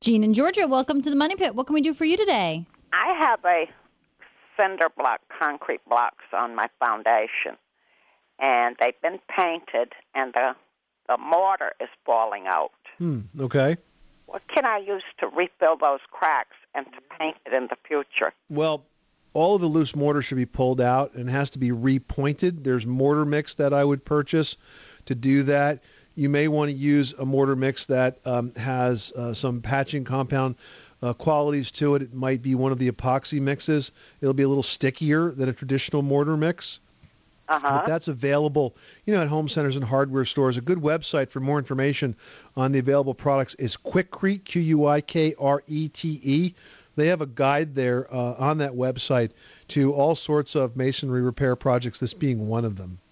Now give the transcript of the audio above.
Jean in Georgia, welcome to the Money Pit. What can we do for you today? I have a cinder block, concrete blocks on my foundation, and they've been painted, and the mortar is falling out. Okay. What can I use to refill those cracks and to paint it in the future? Well, all of the loose mortar should be pulled out and has to be repointed. There's mortar mix that I would purchase to do that. You may want to use a mortar mix that has some patching compound qualities to it. It might be one of the epoxy mixes. It'll be a little stickier than a traditional mortar mix. But that's available, at home centers and hardware stores. A good website for more information on the available products is Quikrete, Quikrete. They have a guide there on that website to all sorts of masonry repair projects, this being one of them.